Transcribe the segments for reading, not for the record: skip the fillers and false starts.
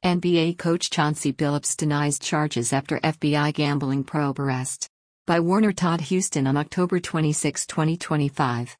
NBA coach Chauncey Billups denies charges after FBI gambling probe arrest. By Warner Todd Houston on October 26, 2025.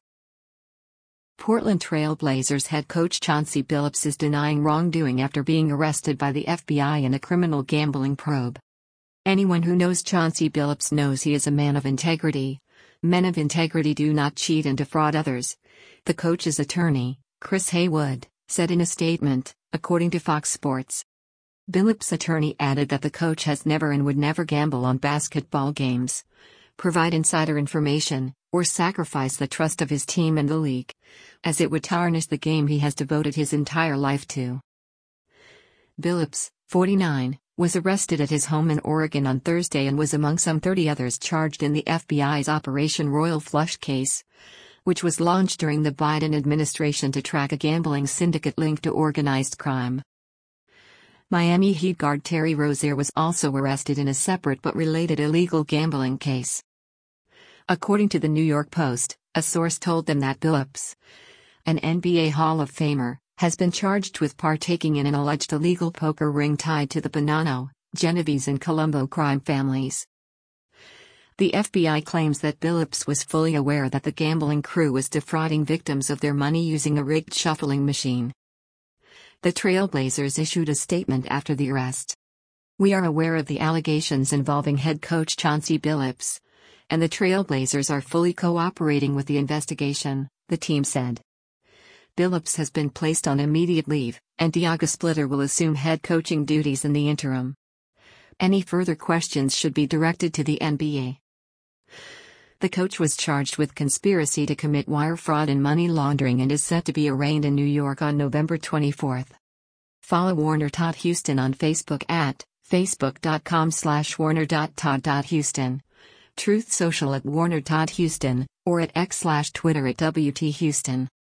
Portland Trail Blazers head coach Chauncey Billups is denying wrongdoing after being arrested by the FBI in a criminal gambling probe. Anyone who knows Chauncey Billups knows he is a man of integrity. Men of integrity do not cheat and defraud others. The coach's attorney, Chris Haywood, said in a statement, according to Fox Sports. Billups' attorney added that the coach has never and would never gamble on basketball games, provide insider information, or sacrifice the trust of his team and the league, as it would tarnish the game he has devoted his entire life to. Billups, 49, was arrested at his home in Oregon on Thursday and was among some 30 others charged in the FBI's Operation Royal Flush case, which was launched during the Biden administration to track a gambling syndicate linked to organized crime. Miami Heat guard Terry Rozier was also arrested in a separate but related illegal gambling case. According to the New York Post, a source told them that Billups, an NBA Hall of Famer, has been charged with partaking in an alleged illegal poker ring tied to the Bonanno, Genovese and Colombo crime families. The FBI claims that Billups was fully aware that the gambling crew was defrauding victims of their money using a rigged shuffling machine. The Trailblazers issued a statement after the arrest. "We are aware of the allegations involving head coach Chauncey Billups, and the Trailblazers are fully cooperating with the investigation," the team said. Billups has been placed on immediate leave, and Diego Splitter will assume head coaching duties in the interim. Any further questions should be directed to the NBA. The coach was charged with conspiracy to commit wire fraud and money laundering and is set to be arraigned in New York on November 24. Follow Warner Todd Houston on Facebook at facebook.com/warner.todd.houston, Truth Social at Warner Todd Houston, or at X/Twitter at WT Houston.